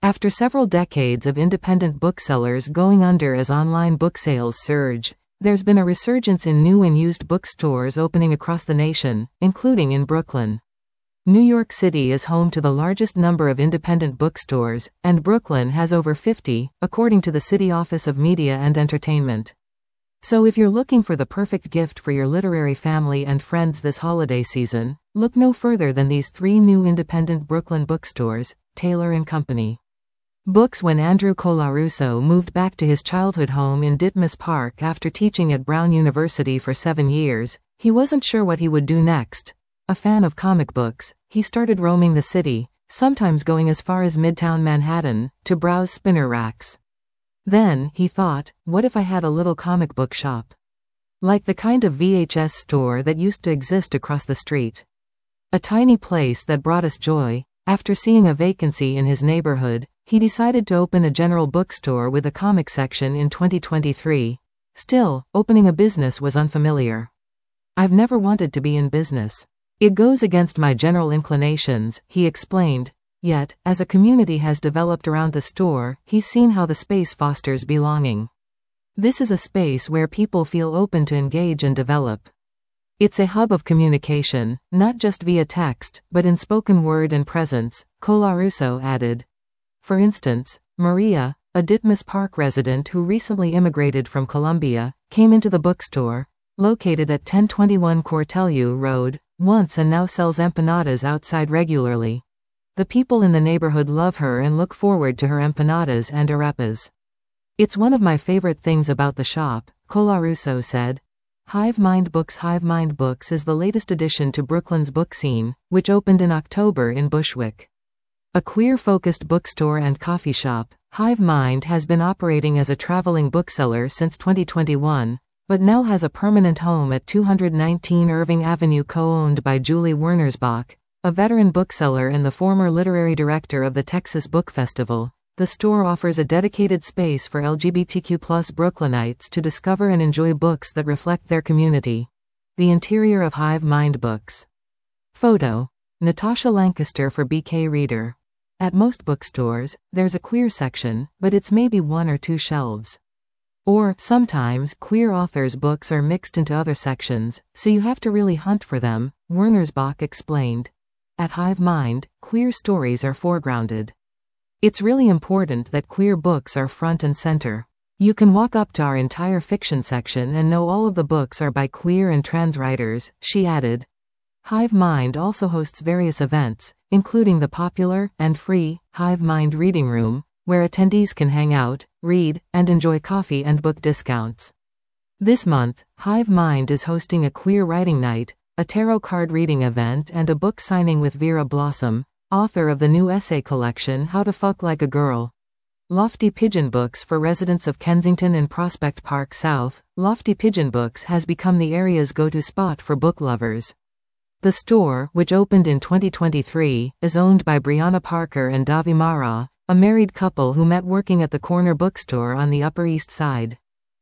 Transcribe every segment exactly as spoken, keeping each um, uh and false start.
After several decades of independent booksellers going under as online book sales surge, there's been a resurgence in new and used bookstores opening across the nation, including in Brooklyn. New York City is home to the largest number of independent bookstores, and Brooklyn has over fifty, according to the City Office of Media and Entertainment. So if you're looking for the perfect gift for your literary family and friends this holiday season, look no further than these three new independent Brooklyn bookstores, Taylor and Company. Books. When Andrew Colarusso moved back to his childhood home in Ditmas Park after teaching at Brown University for seven years, he wasn't sure what he would do next. A fan of comic books, he started roaming the city, sometimes going as far as Midtown Manhattan, to browse spinner racks. Then, he thought, what if I had a little comic book shop? Like the kind of V H S store that used to exist across the street. A tiny place that brought us joy. After seeing a vacancy in his neighborhood, he decided to open a general bookstore with a comic section in twenty twenty-three. Still, opening a business was unfamiliar. I've never wanted to be in business. It goes against my general inclinations, he explained. Yet, as a community has developed around the store, he's seen how the space fosters belonging. This is a space where people feel open to engage and develop. It's a hub of communication, not just via text, but in spoken word and presence, Colarusso added. For instance, Maria, a Ditmas Park resident who recently immigrated from Colombia, came into the bookstore, located at ten twenty-one Cortelyou Road, once and now sells empanadas outside regularly. The people in the neighborhood love her and look forward to her empanadas and arepas. It's one of my favorite things about the shop, Colarusso said. Hive Mind Books. Hive Mind Books is the latest addition to Brooklyn's book scene, which opened in October in Bushwick. A queer-focused bookstore and coffee shop, Hive Mind has been operating as a traveling bookseller since twenty twenty-one, but now has a permanent home at two nineteen Irving Avenue, co-owned by Julie Wernersbach, a veteran bookseller and the former literary director of the Texas Book Festival. The store offers a dedicated space for L G B T Q plus Brooklynites to discover and enjoy books that reflect their community. The interior of Hive Mind Books. Photo. Natasha Lancaster for B K Reader. At most bookstores, there's a queer section, but it's maybe one or two shelves. Or, sometimes, queer authors' books are mixed into other sections, so you have to really hunt for them, Wernersbach explained. At Hive Mind, queer stories are foregrounded. It's really important that queer books are front and center. You can walk up to our entire fiction section and know all of the books are by queer and trans writers, she added. Hive Mind also hosts various events, including the popular and free Hive Mind Reading Room, where attendees can hang out, read, and enjoy coffee and book discounts. This month, Hive Mind is hosting a queer writing night, a tarot card reading event and a book signing with Vera Blossom, author of the new essay collection How to Fuck Like a Girl. Lofty Pigeon Books. For residents of Kensington and Prospect Park South, Lofty Pigeon Books has become the area's go-to spot for book lovers. The store, which opened in twenty twenty-three, is owned by Brianna Parker and Davi Mara, a married couple who met working at the corner bookstore on the Upper East Side.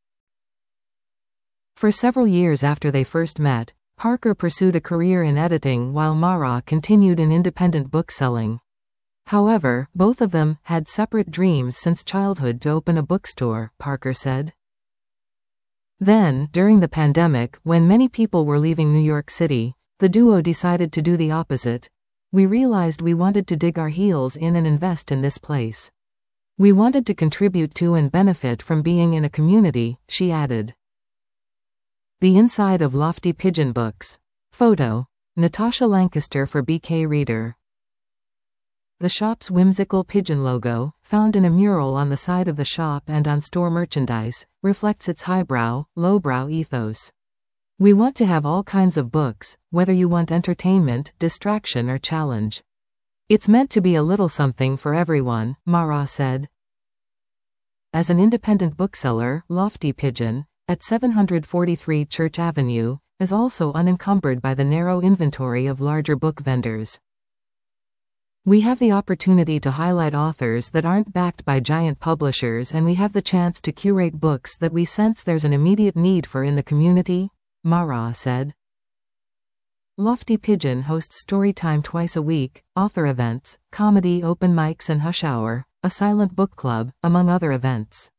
For several years after they first met, Parker pursued a career in editing while Mara continued in independent bookselling. However, both of them had separate dreams since childhood to open a bookstore, Parker said. Then, during the pandemic, when many people were leaving New York City, the duo decided to do the opposite. We realized we wanted to dig our heels in and invest in this place. We wanted to contribute to and benefit from being in a community, she added. The inside of Lofty Pigeon Books. Photo. Natasha Lancaster for B K Reader. The shop's whimsical pigeon logo, found in a mural on the side of the shop and on store merchandise, reflects its highbrow, lowbrow ethos. We want to have all kinds of books, whether you want entertainment, distraction or challenge. It's meant to be a little something for everyone, Mara said. As an independent bookseller, Lofty Pigeon, at seven forty-three Church Avenue, is also unencumbered by the narrow inventory of larger book vendors. We have the opportunity to highlight authors that aren't backed by giant publishers, and we have the chance to curate books that we sense there's an immediate need for in the community, Mara said. Lofty Pigeon hosts storytime twice a week, author events, comedy open mics and hush hour, a silent book club, among other events.